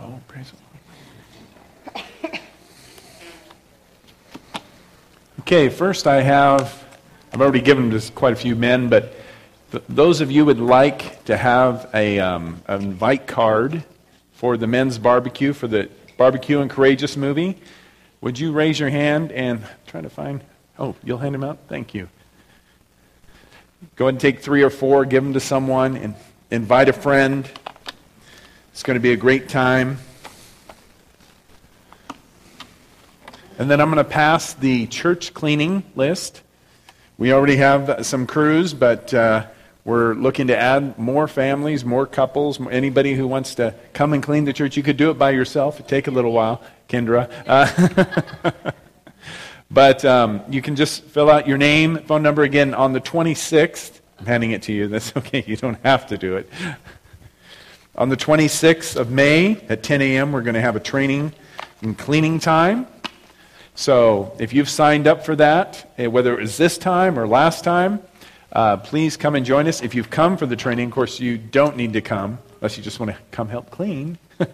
Oh, praise the Lord. Okay, first I've already given to quite a few men, but those of you would like to have an invite card for the men's barbecue, for the Barbecue and Courageous movie, would you raise your hand and try to find... Oh, you'll hand them out? Thank you. Go ahead and take 3 or 4, give them to someone, and invite a friend. It's going to be a great time. And then I'm going to pass the church cleaning list. We already have some crews, but we're looking to add more families, more couples, anybody who wants to come and clean the church. You could do it by yourself. It'd take a little while, Kendra. But you can just fill out your name, phone number again on the 26th. I'm handing it to you. That's okay. You don't have to do it. On the 26th of May at 10 a.m., we're going to have a training and cleaning time. So if you've signed up for that, whether it was this time or last time, please come and join us. If you've come for the training, of course, you don't need to come unless you just want to come help clean.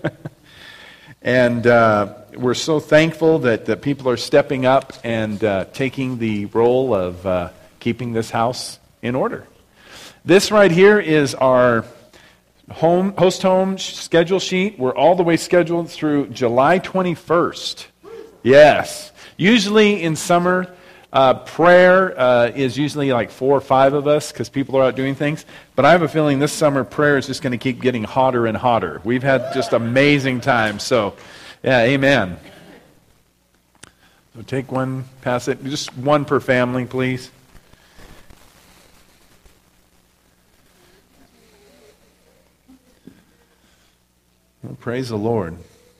And we're so thankful that people are stepping up and taking the role of keeping this house in order. This right here is our host home schedule sheet. We're all the way scheduled through July 21st. Yes. Usually in summer, prayer is usually like 4 or 5 of us because people are out doing things. But I have a feeling this summer prayer is just going to keep getting hotter and hotter. We've had just amazing times. So, yeah, amen. So take one, pass it. Just one per family, please. Well, praise the Lord.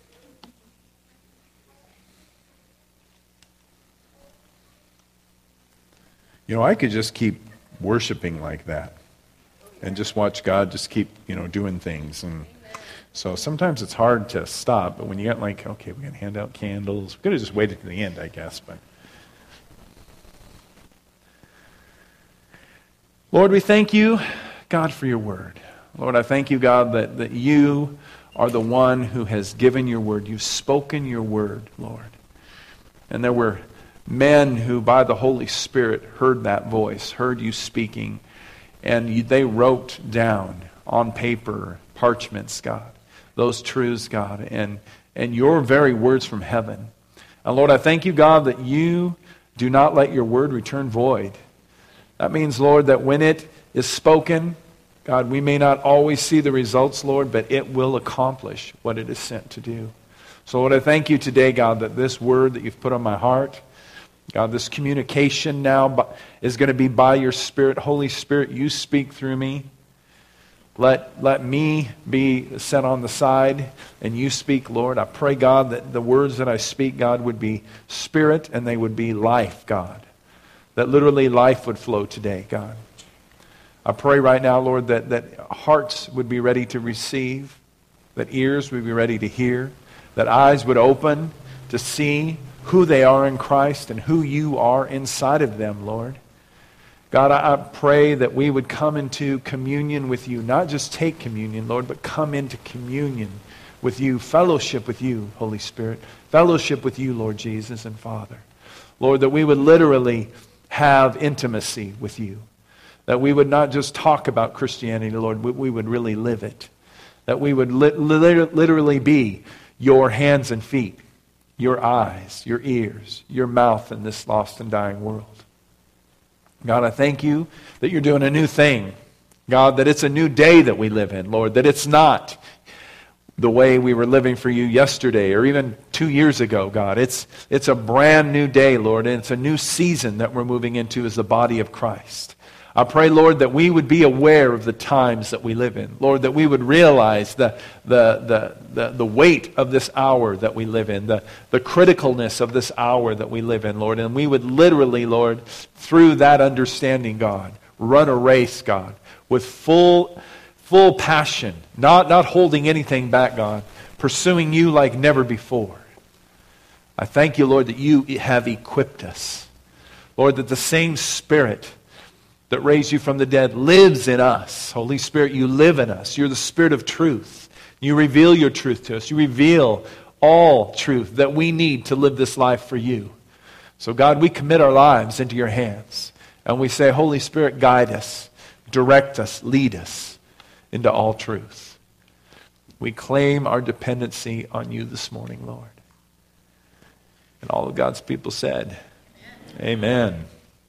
You know, I could just keep worshiping like that and just watch God just keep, doing things. And so sometimes it's hard to stop, but when you got like, okay, we're going to hand out candles. We could have just waited to the end, I guess. But Lord, we thank you, God, for your word. Lord, I thank you, God, that you are the one who has given your word. You've spoken your word, Lord. And there were men who by the Holy Spirit heard that voice, heard you speaking, and they wrote down on paper, parchments, God, those truths, God, and your very words from heaven. And Lord, I thank you, God, that you do not let your word return void. That means, Lord, that when it is spoken, God, we may not always see the results, Lord, but it will accomplish what it is sent to do. So, Lord, I thank you today, God, that this word that you've put on my heart, God, this communication now is going to be by your Spirit. Holy Spirit, you speak through me. Let me be set on the side and you speak, Lord. I pray, God, that the words that I speak, God, would be spirit and they would be life, God. That literally life would flow today, God. I pray right now, Lord, that hearts would be ready to receive, that ears would be ready to hear, that eyes would open to see who they are in Christ and who you are inside of them, Lord. God, I pray that we would come into communion with you, not just take communion, Lord, but come into communion with you, fellowship with you, Holy Spirit, fellowship with you, Lord Jesus and Father. Lord, that we would literally have intimacy with you, that we would not just talk about Christianity, Lord, we would really live it, that we would literally be your hands and feet, your eyes, your ears, your mouth in this lost and dying world. God, I thank you that you're doing a new thing. God, that it's a new day that we live in, Lord, that it's not the way we were living for you yesterday or even 2 years ago, God. It's a brand new day, Lord, and it's a new season that we're moving into as the body of Christ. I pray, Lord, that we would be aware of the times that we live in. Lord, that we would realize the weight of this hour that we live in, the criticalness of this hour that we live in, Lord. And we would literally, Lord, through that understanding, God, run a race, God, with full passion, not holding anything back, God, pursuing you like never before. I thank you, Lord, that you have equipped us. Lord, that the same Spirit that raised you from the dead lives in us. Holy Spirit, you live in us. You're the Spirit of truth. You reveal your truth to us. You reveal all truth that we need to live this life for you. So God, we commit our lives into your hands. And we say, Holy Spirit, guide us, direct us, lead us into all truth. We claim our dependency on you this morning, Lord. And all of God's people said, Amen.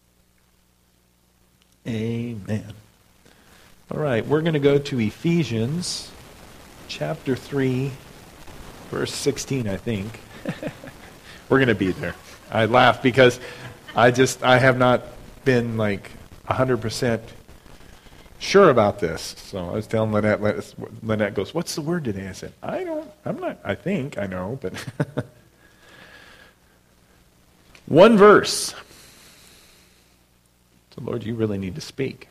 Amen. All right, we're going to go to Ephesians chapter 3, verse 16, I think. We're going to be there. I laugh because I have not been like 100% sure about this. So I was telling Lynette goes, what's the word today? I said, I think I know, but one verse. So Lord, you really need to speak.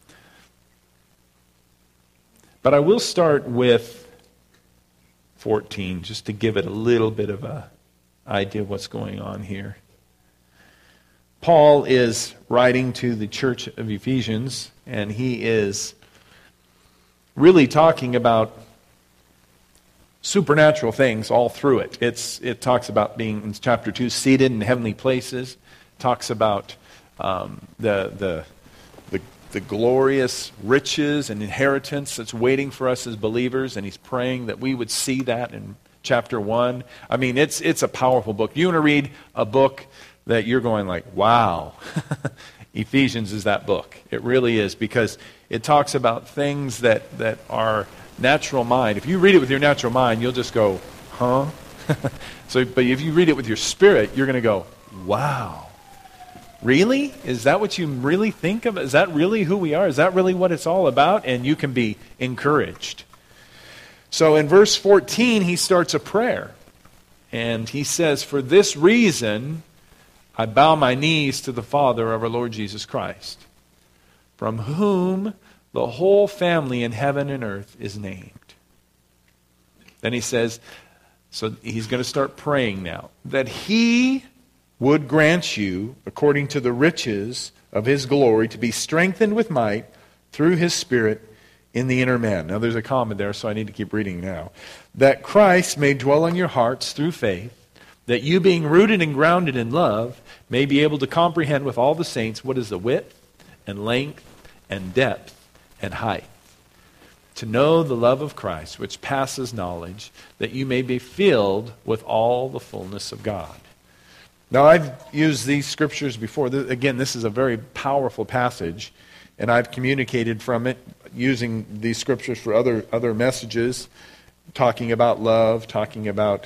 But I will start with 14, just to give it a little bit of an idea of what's going on here. Paul is writing to the church of Ephesians, and he is really talking about supernatural things all through it. It talks about being, in chapter 2, seated in heavenly places. It talks about the glorious riches and inheritance that's waiting for us as believers, and he's praying that we would see that in chapter 1. I mean, it's a powerful book. You want to read a book that you're going like, wow, Ephesians is that book. It really is, because it talks about things that are natural mind. If you read it with your natural mind, you'll just go, huh? But if you read it with your spirit, you're going to go, wow. Really? Is that what you really think of? Is that really who we are? Is that really what it's all about? And you can be encouraged. So in verse 14, he starts a prayer. And he says, for this reason, I bow my knees to the Father of our Lord Jesus Christ, from whom the whole family in heaven and earth is named. Then he says, so he's going to start praying now, that he would grant you, according to the riches of his glory, to be strengthened with might through his Spirit in the inner man. Now there's a comma there, so I need to keep reading now. That Christ may dwell in your hearts through faith, that you, being rooted and grounded in love, may be able to comprehend with all the saints what is the width and length and depth and height, to know the love of Christ, which passes knowledge, that you may be filled with all the fullness of God. Now, I've used these scriptures before. Again, this is a very powerful passage, and I've communicated from it using these scriptures for other messages, talking about love, talking about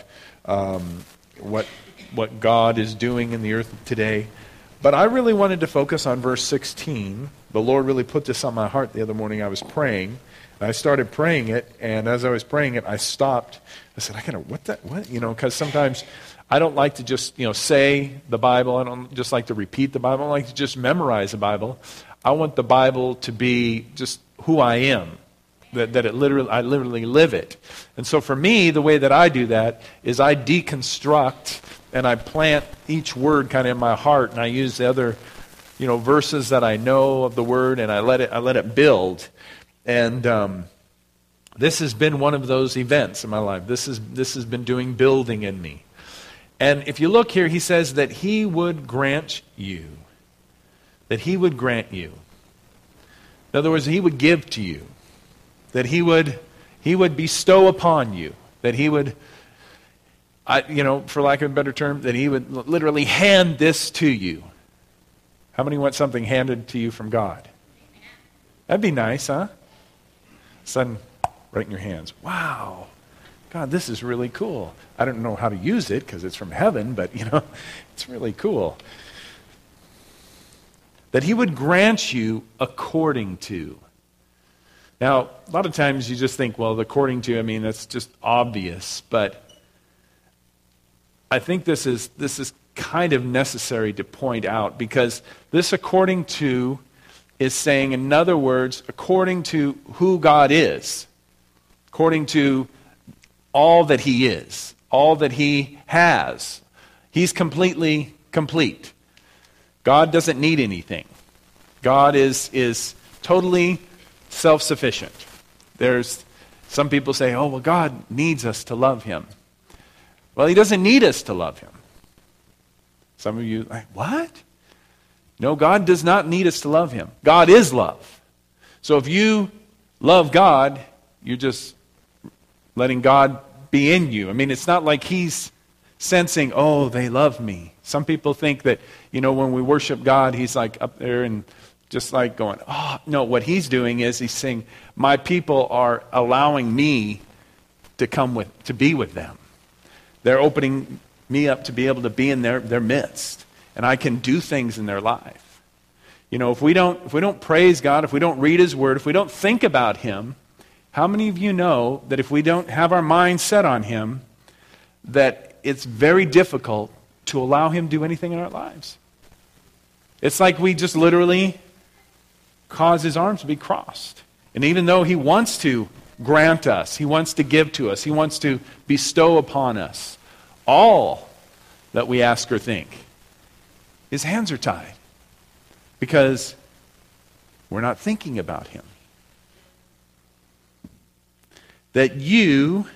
what God is doing in the earth today. But I really wanted to focus on verse 16. The Lord really put this on my heart the other morning. I was praying, and I started praying it, and as I was praying it, I stopped. I said, what? You know, because sometimes I don't like to just, say the Bible. I don't just like to repeat the Bible. I don't like to just memorize the Bible. I want the Bible to be just who I am, that I literally live it. And so for me, the way that I do that is I deconstruct and I plant each word kind of in my heart, and I use the other, verses that I know of the word, and I let it build. And this has been one of those events in my life. This has been doing building in me. And if you look here, he says that he would grant you. That he would grant you. In other words, he would give to you. That he would bestow upon you. That he would, for lack of a better term, that he would literally hand this to you. How many want something handed to you from God? That'd be nice, huh? Sudden, right in your hands. Wow. God, this is really cool. I don't know how to use it because it's from heaven, but, it's really cool. That he would grant you according to. Now, a lot of times you just think, well, according to, that's just obvious. But I think this is kind of necessary to point out, because this according to is saying, in other words, according to who God is, according to all that he is, all that he has. He's completely complete. God doesn't need anything. God is totally self-sufficient. Some people say, oh, well, God needs us to love him. Well, he doesn't need us to love him. Some of you are like, what? No, God does not need us to love him. God is love. So if you love God, you're just letting God be in you. I mean, it's not like he's sensing, oh, they love me. Some people think that, when we worship God, he's like up there and just like going, oh, no, what he's doing is he's saying, my people are allowing me to be with them. They're opening me up to be able to be in their midst. And I can do things in their life. If we don't praise God, if we don't read his word, if we don't think about him, how many of you know that if we don't have our mind set on him, that it's very difficult to allow him to do anything in our lives? It's like we just literally cause his arms to be crossed. And even though he wants to grant us, he wants to give to us, he wants to bestow upon us all that we ask or think, his hands are tied because we're not thinking about him. That you,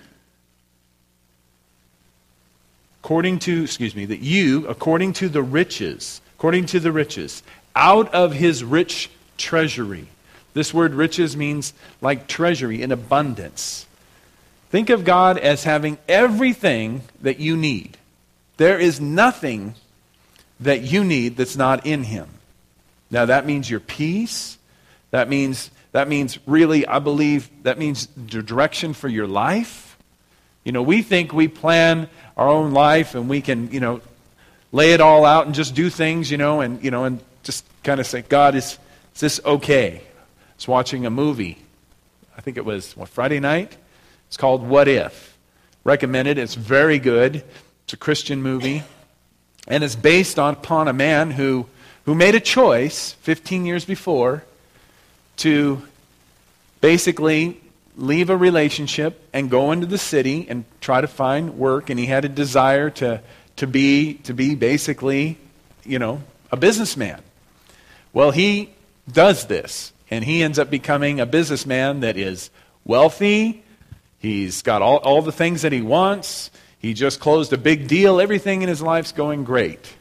according to the riches, out of his rich treasury. This word riches means like treasury in abundance. Think of God as having everything that you need. There is nothing that you need that's not in him. Now that means your peace. That means really, I believe, that means the direction for your life. We think we plan our own life and we can, lay it all out and just do things, and just kind of say, God, is this okay? I was watching a movie. I think it was, Friday night? It's called What If? Recommended. It's very good. It's a Christian movie. And it's based upon a man who made a choice 15 years before to basically leave a relationship and go into the city and try to find work. And he had a desire to be basically, a businessman. Well, he does this, and he ends up becoming a businessman that is wealthy. He's got all the things that he wants. He just closed a big deal. Everything in his life's going great.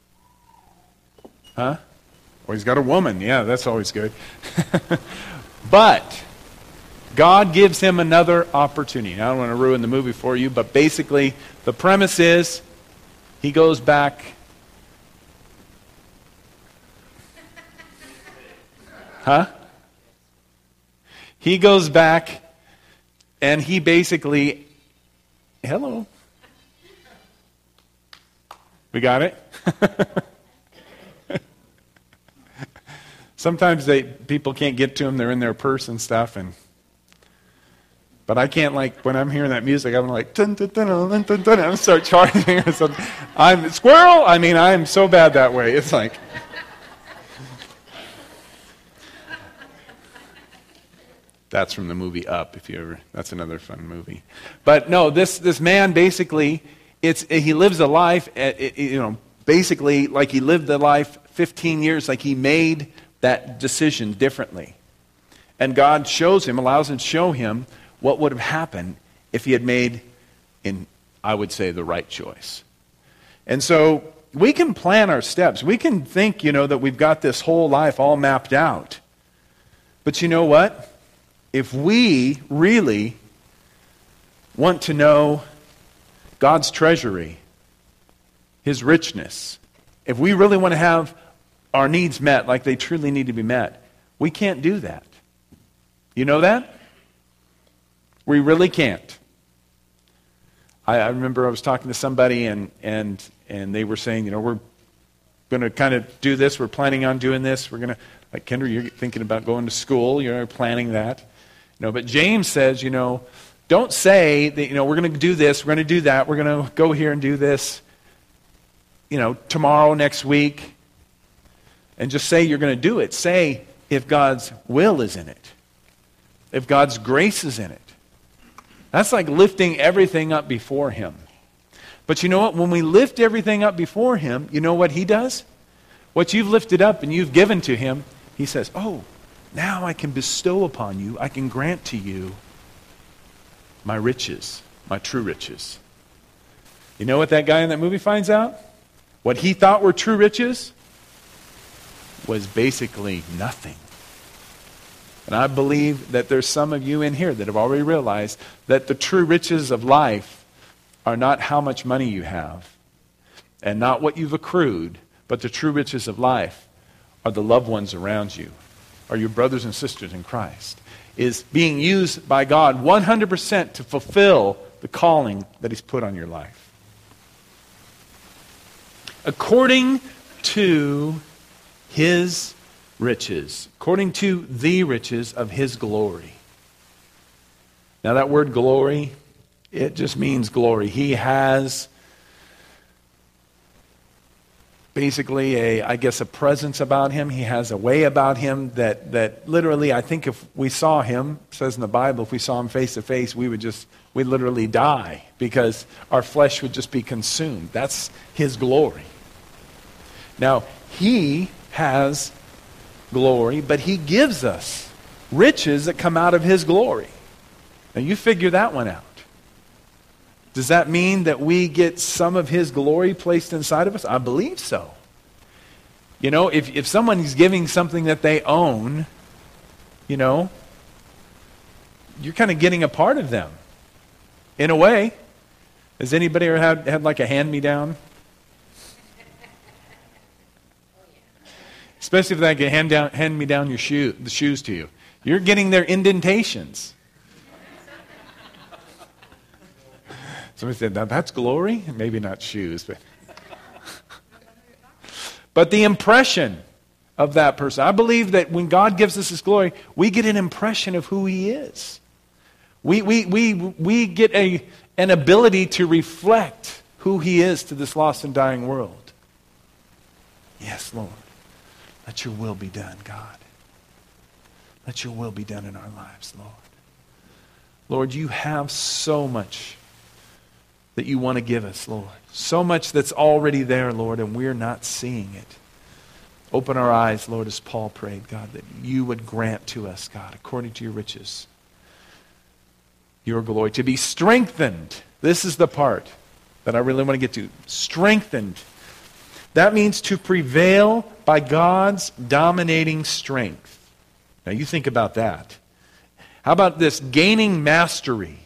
Huh? Or he's got a woman. Yeah, that's always good. But God gives him another opportunity. Now, I don't want to ruin the movie for you, but basically the premise is he goes back. Huh? He goes back and he basically, hello. We got it? Sometimes people can't get to them. They're in their purse and stuff. But I can't, when I'm hearing that music, I'm like, dun, dun, dun, dun, dun, dun, I start charging or something. I'm squirrel. I'm so bad that way. It's like, that's from the movie Up. That's another fun movie. But no, this man basically, he lives a life, basically like he lived the life 15 years, like he made that decision differently. And God allows him to show him what would have happened if he had made, I would say, the right choice. And so we can plan our steps. We can think, that we've got this whole life all mapped out. But you know what? If we really want to know God's treasury, his richness, if we really want to have our needs met like they truly need to be met, we can't do that. You know that? We really can't. I remember I was talking to somebody and they were saying, we're going to kind of do this. We're planning on doing this. We're going to, like, Kendra, you're thinking about going to school. You're planning that. But James says, don't say that, we're going to do this, we're going to do that, we're going to go here and do this, tomorrow, next week, and just say you're going to do it. Say if God's will is in it, if God's grace is in it. That's like lifting everything up before him. But you know what? When we lift everything up before him, you know what he does? What you've lifted up and you've given to him, he says, oh, now I can bestow upon you, I can grant to you my riches, my true riches. You know what that guy in that movie finds out? What he thought were true riches was basically nothing. And I believe that there's some of you in here that have already realized that the true riches of life are not how much money you have and not what you've accrued, but the true riches of life are the loved ones around you, are your brothers and sisters in Christ, is being used by God 100% to fulfill the calling that He's put on your life. According to His riches, according to the riches of His glory. Now that word glory, it just means glory. He has basically a presence about Him. He has a way about Him that literally, I think if we saw Him, it says in the Bible, if we saw Him face to face, we'd literally die because our flesh would just be consumed. That's His glory. Now, He has glory, but He gives us riches that come out of His glory. Now, you figure that one out. Does that mean that we get some of His glory placed inside of us? I believe so. You know, if someone is giving something that they own, you know, you're kind of getting a part of them. In a way. Has anybody ever had like a hand-me-down? Especially if they can hand me down the shoes to you. You're getting their indentations. Somebody said, now that's glory? Maybe not shoes, but the impression of that person. I believe that when God gives us His glory, we get an impression of who He is. We get an ability to reflect who He is to this lost and dying world. Yes, Lord. Let your will be done, God. Let your will be done in our lives, Lord. Lord, you have so much that you want to give us, Lord. So much that's already there, Lord, and we're not seeing it. Open our eyes, Lord, as Paul prayed, God, that you would grant to us, God, according to your riches, your glory, to be strengthened. This is the part that I really want to get to. Strengthened. That means to prevail by God's dominating strength. Now you think about that. How about this? Gaining mastery.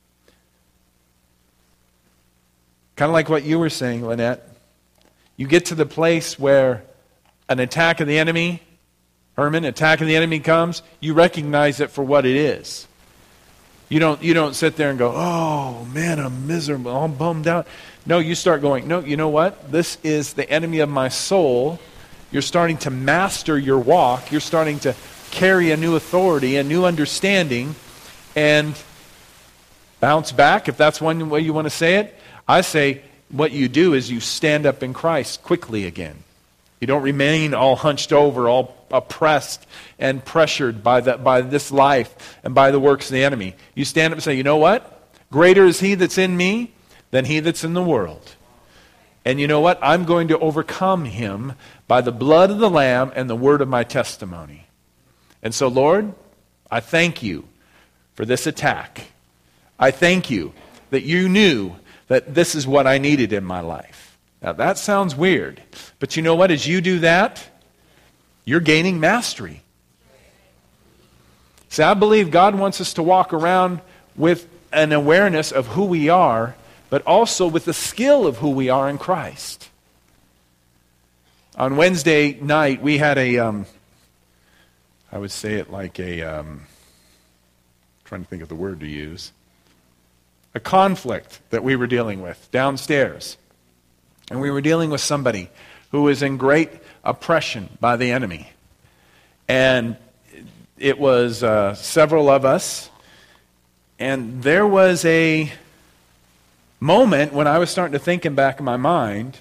Kind of like what you were saying, Lynette. You get to the place where an attack of the enemy, Herman, attack of the enemy comes, you recognize it for what it is. You don't sit there and go, oh man, I'm miserable, I'm bummed out. No, you start going, no, you know what? This is the enemy of my soul. You're starting to master your walk. You're starting to carry a new authority, a new understanding, and bounce back, if that's one way you want to say it. I say what you do is you stand up in Christ quickly again. You don't remain all hunched over, all oppressed and pressured by this life and by the works of the enemy. You stand up and say, you know what? Greater is He that's in me than he that's in the world. And you know what? I'm going to overcome him by the blood of the Lamb and the word of my testimony. And so, Lord, I thank you for this attack. I thank you that you knew that this is what I needed in my life. Now, that sounds weird. But you know what? As you do that, you're gaining mastery. See, I believe God wants us to walk around with an awareness of who we are, but also with the skill of who we are in Christ. On Wednesday night, we had I would say it like trying to think of the word to use, a conflict that we were dealing with downstairs. And we were dealing with somebody who was in great oppression by the enemy. And it was several of us. And there was a moment when I was starting to think in back of my mind,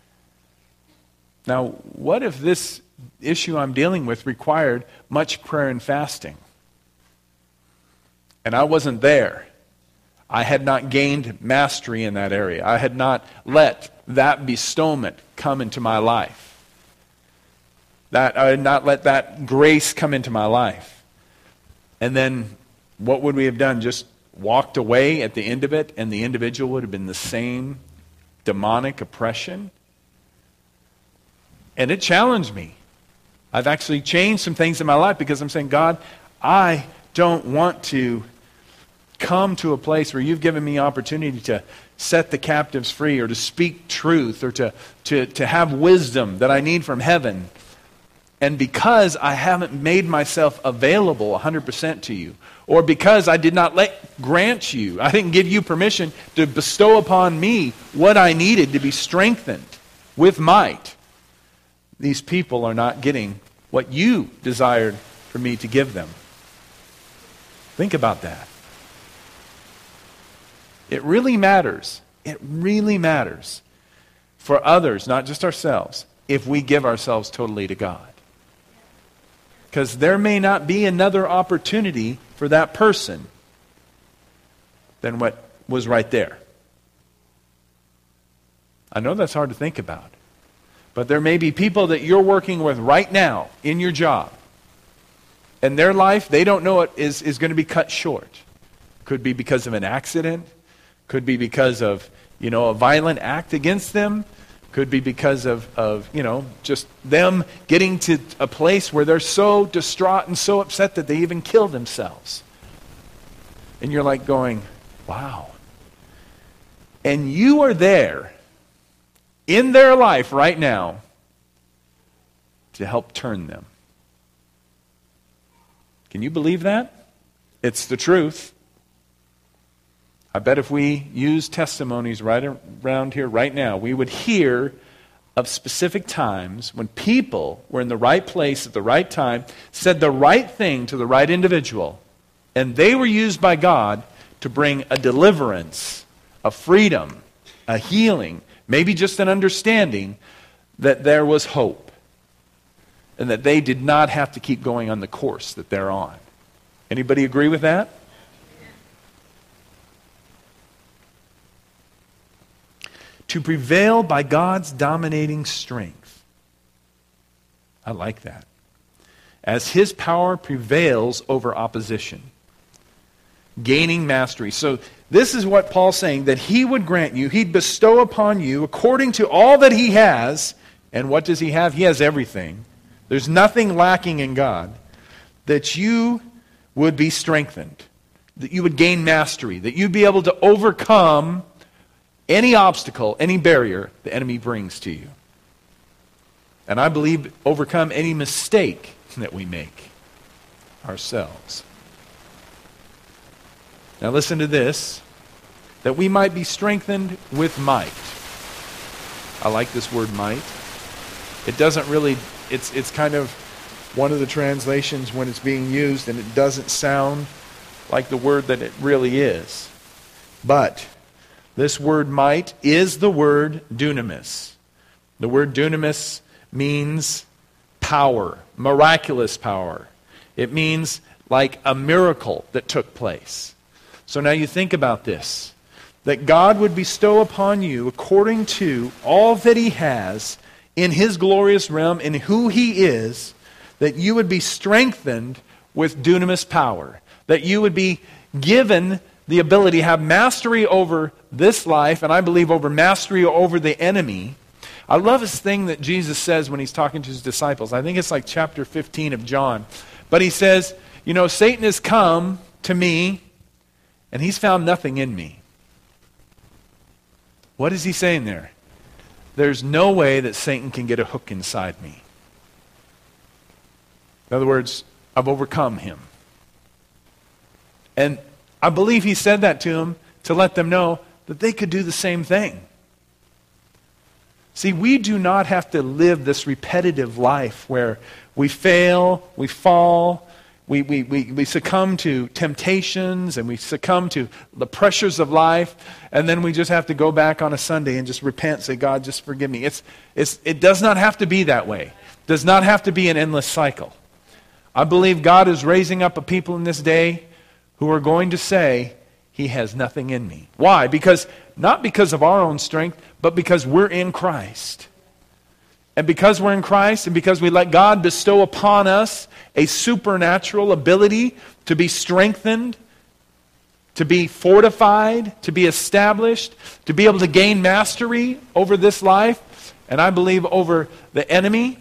now, what if this issue I'm dealing with required much prayer and fasting? And I wasn't there. I had not gained mastery in that area. I had not let that bestowment come into my life. I had not let that grace come into my life. And then what would we have done? Just walked away at the end of it and the individual would have been the same demonic oppression. And it challenged me. I've actually changed some things in my life because I'm saying, God, I don't want to come to a place where you've given me opportunity to set the captives free or to speak truth or to have wisdom that I need from heaven. And because I haven't made myself available 100% to you, or because I did not grant you, I didn't give you permission to bestow upon me what I needed to be strengthened with might, these people are not getting what you desired for me to give them. Think about that. It really matters. It really matters for others, not just ourselves, if we give ourselves totally to God. Because there may not be another opportunity for that person than what was right there. I know that's hard to think about. But there may be people that you're working with right now in your job. And their life, they don't know it is going to be cut short. Could be because of an accident. Could be because of, a violent act against them. Could be because of just them getting to a place where they're so distraught and so upset that they even kill themselves. And you're like going, wow. And you are there in their life right now to help turn them. Can you believe that? It's the truth. I bet if we use testimonies right around here right now, we would hear of specific times when people were in the right place at the right time, said the right thing to the right individual, and they were used by God to bring a deliverance, a freedom, a healing, maybe just an understanding that there was hope and that they did not have to keep going on the course that they're on. Anybody agree with that? To prevail by God's dominating strength. I like that. As His power prevails over opposition. Gaining mastery. So this is what Paul's saying, that He would grant you, He'd bestow upon you according to all that He has. And what does He have? He has everything. There's nothing lacking in God. That you would be strengthened. That you would gain mastery. That you'd be able to overcome any obstacle, any barrier the enemy brings to you. And I believe overcome any mistake that we make ourselves. Now listen to this. That we might be strengthened with might. I like this word might. It doesn't really, it's kind of one of the translations when it's being used and it doesn't sound like the word that it really is. But this word might is the word dunamis. The word dunamis means power, miraculous power. It means like a miracle that took place. So now you think about this. That God would bestow upon you according to all that He has in His glorious realm, in who He is, that you would be strengthened with dunamis power. That you would be given the ability to have mastery over this life, and I believe over mastery over the enemy. I love this thing that Jesus says when He's talking to His disciples. I think it's like chapter 15 of John. But He says, Satan has come to me, and he's found nothing in me. What is He saying there? There's no way that Satan can get a hook inside me. In other words, I've overcome him. And I believe He said that to them to let them know that they could do the same thing. See, we do not have to live this repetitive life where we fail, we fall, we succumb to temptations and we succumb to the pressures of life, and then we just have to go back on a Sunday and just repent and say, God, just forgive me. It does not have to be that way. It does not have to be an endless cycle. I believe God is raising up a people in this day who are going to say, He has nothing in me. Why? Not because of our own strength, but because we're in Christ. And because we're in Christ, and because we let God bestow upon us a supernatural ability to be strengthened to be fortified, to be established, to be able to gain mastery over this life, and I believe over the enemy,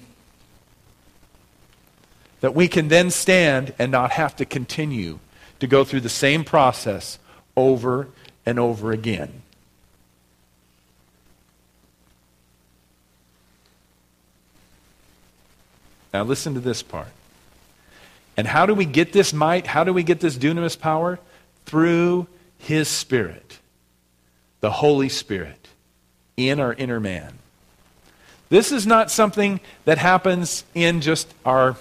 that we can then stand and not have to continue to go through the same process over and over again. Now listen to this part. And how do we get this might? How do we get this dunamis power? Through His Spirit, the Holy Spirit, in our inner man. This is not something that happens in just our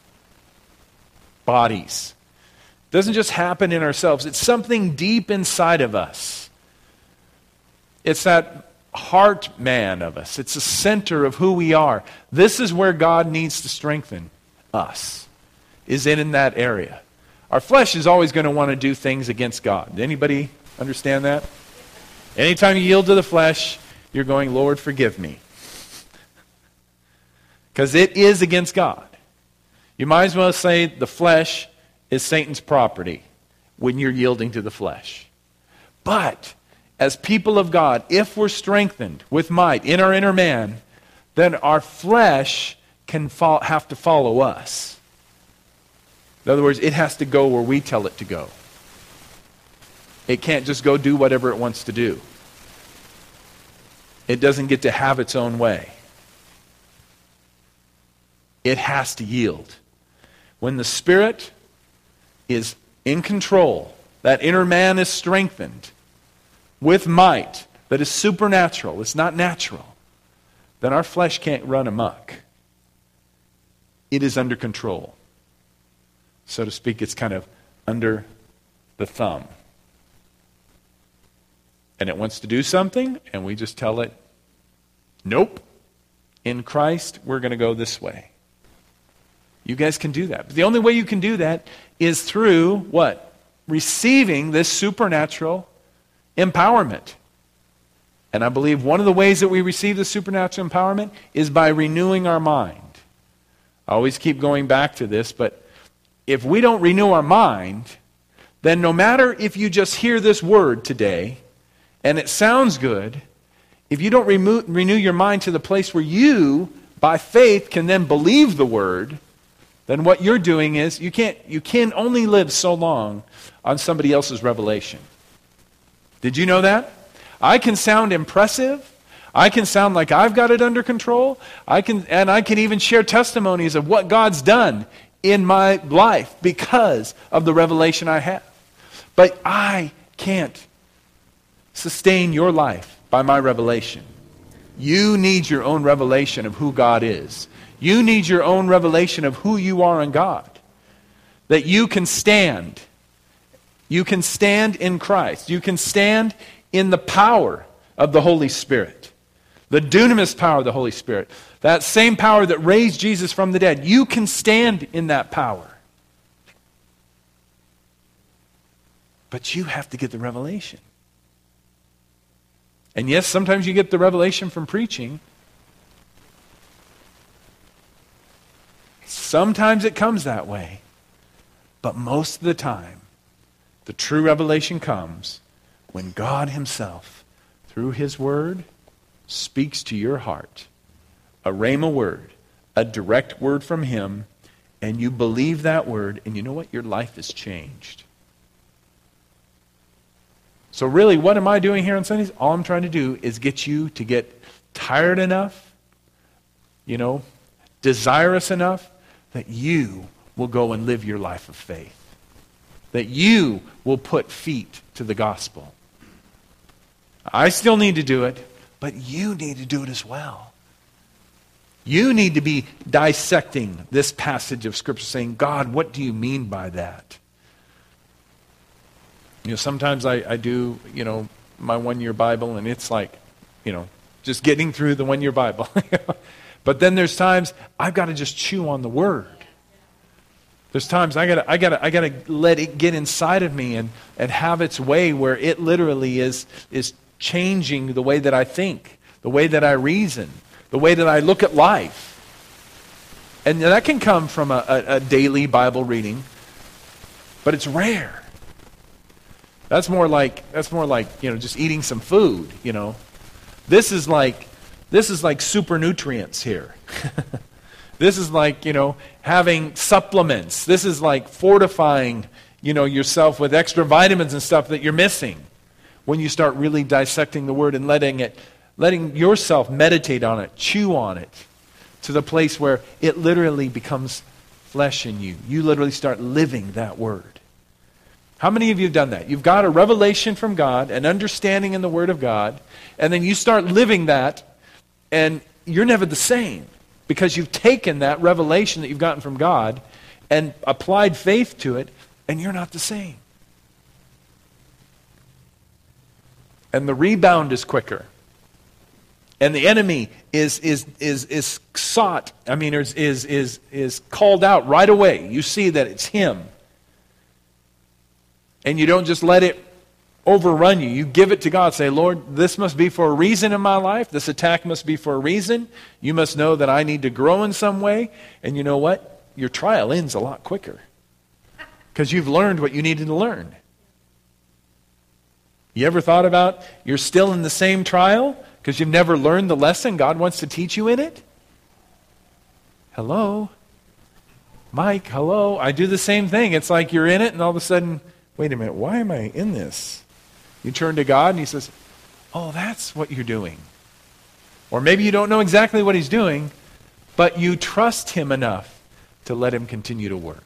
bodies. It doesn't just happen in ourselves. It's something deep inside of us. It's that heart man of us. It's the center of who we are. This is where God needs to strengthen us, is in that area. Our flesh is always going to want to do things against God. Anybody understand that? Anytime you yield to the flesh, you're going, Lord, forgive me. Because it is against God. You might as well say the flesh is Satan's property when you're yielding to the flesh. But as people of God, if we're strengthened with might in our inner man, then our flesh can have to follow us. In other words, it has to go where we tell it to go. It can't just go do whatever it wants to do. It doesn't get to have its own way. It has to yield. When the Spirit is in control, that inner man is strengthened with might that is supernatural, it's not natural, then our flesh can't run amok. It is under control. So to speak, it's kind of under the thumb. And it wants to do something, and we just tell it, nope. In Christ, we're going to go this way. You guys can do that. But the only way you can do that is through what? Receiving this supernatural empowerment. And I believe one of the ways that we receive the supernatural empowerment is by renewing our mind. I always keep going back to this, but if we don't renew our mind, then no matter if you just hear this word today, and it sounds good, if you don't renew your mind to the place where you, by faith, can then believe the word, then what you're doing is you can only live so long on somebody else's revelation. Did you know that? I can sound impressive. I can sound like I've got it under control. I can even share testimonies of what God's done in my life because of the revelation I have. But I can't sustain your life by my revelation. You need your own revelation of who God is. You need your own revelation of who you are in God. That you can stand. You can stand in Christ. You can stand in the power of the Holy Spirit. The dunamis power of the Holy Spirit. That same power that raised Jesus from the dead. You can stand in that power. But you have to get the revelation. And yes, sometimes you get the revelation from preaching. Sometimes it comes that way. But most of the time, the true revelation comes when God Himself, through His Word, speaks to your heart. A rhema word, a direct word from Him, and you believe that word, and you know what? Your life is changed. So really, what am I doing here on Sundays? All I'm trying to do is get you to get tired enough, desirous enough, that you will go and live your life of faith. That you will put feet to the gospel. I still need to do it, but you need to do it as well. You need to be dissecting this passage of Scripture, saying, God, what do you mean by that? Sometimes I do, my one-year Bible, and it's like, just getting through the one-year Bible. But then there's times I've got to just chew on the Word. There's times I gotta let it get inside of me and have its way where it literally is changing the way that I think, the way that I reason, the way that I look at life. And that can come from a daily Bible reading, but it's rare. That's more like just eating some food, This is like super nutrients here. This is like, having supplements. This is like fortifying, yourself with extra vitamins and stuff that you're missing when you start really dissecting the Word and letting yourself meditate on it, chew on it, to the place where it literally becomes flesh in you. You literally start living that Word. How many of you have done that? You've got a revelation from God, an understanding in the Word of God, and then you start living that, and you're never the same because you've taken that revelation that you've gotten from God and applied faith to it, and you're not the same. And the rebound is quicker. And the enemy is sought, is called out right away. You see that it's him. And you don't just let it overrun you. You give it to God. Say, Lord, this must be for a reason in my life. This attack must be for a reason. You must know that I need to grow in some way. And you know what? Your trial ends a lot quicker. Because you've learned what you needed to learn. You ever thought about you're still in the same trial because you've never learned the lesson God wants to teach you in it? Hello? Mike, hello? I do the same thing. It's like you're in it and all of a sudden, wait a minute, why am I in this? You turn to God and he says, oh, that's what you're doing. Or maybe you don't know exactly what he's doing, but you trust him enough to let him continue to work.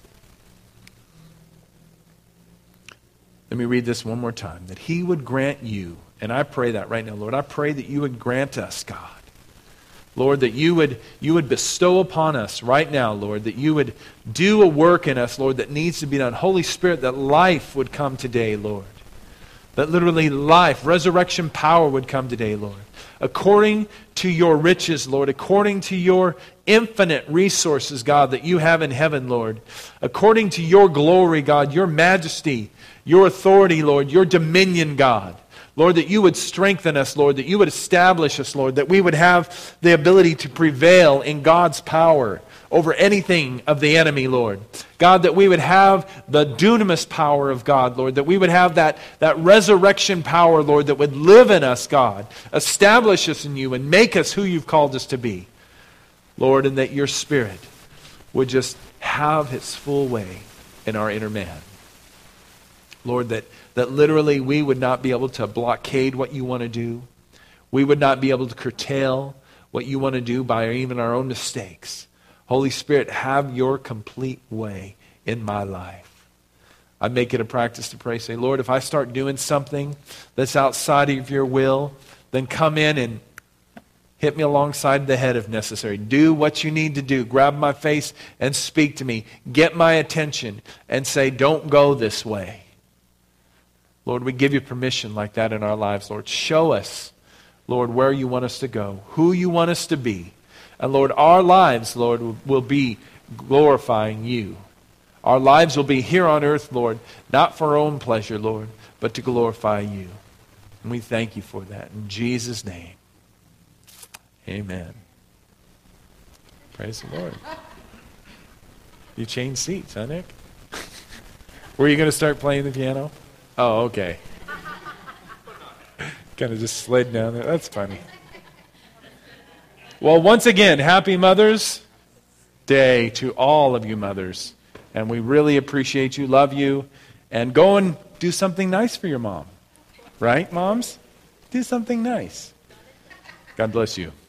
Let me read this one more time. That he would grant you, and I pray that right now, Lord, I pray that you would grant us, God. Lord, that you would bestow upon us right now, Lord, that you would do a work in us, Lord, that needs to be done. Holy Spirit, that life would come today, Lord. That literally life, resurrection power would come today, Lord. According to your riches, Lord, according to your infinite resources, God, that you have in heaven, Lord. According to your glory, God, your majesty, your authority, Lord, your dominion, God. Lord, that you would strengthen us, Lord, that you would establish us, Lord, that we would have the ability to prevail in God's power over anything of the enemy, Lord. God, that we would have the dunamis power of God, Lord, that we would have that resurrection power, Lord, that would live in us, God. Establish us in you and make us who you've called us to be, Lord, and that your Spirit would just have its full way in our inner man. Lord, that literally we would not be able to blockade what you want to do. We would not be able to curtail what you want to do by even our own mistakes. Holy Spirit, have your complete way in my life. I make it a practice to pray, say, Lord, if I start doing something that's outside of your will, then come in and hit me alongside the head if necessary. Do what you need to do. Grab my face and speak to me. Get my attention and say, don't go this way. Lord, we give you permission like that in our lives, Lord. Show us, Lord, where you want us to go, who you want us to be. And Lord, our lives, Lord, will be glorifying you. Our lives will be here on earth, Lord, not for our own pleasure, Lord, but to glorify you. And we thank you for that. In Jesus' name, amen. Praise the Lord. You changed seats, huh, Nick? Were you going to start playing the piano? Oh, okay. Kind of just slid down there. That's funny. Well, once again, happy Mother's Day to all of you mothers. And we really appreciate you, love you. And go and do something nice for your mom. Right, moms? Do something nice. God bless you.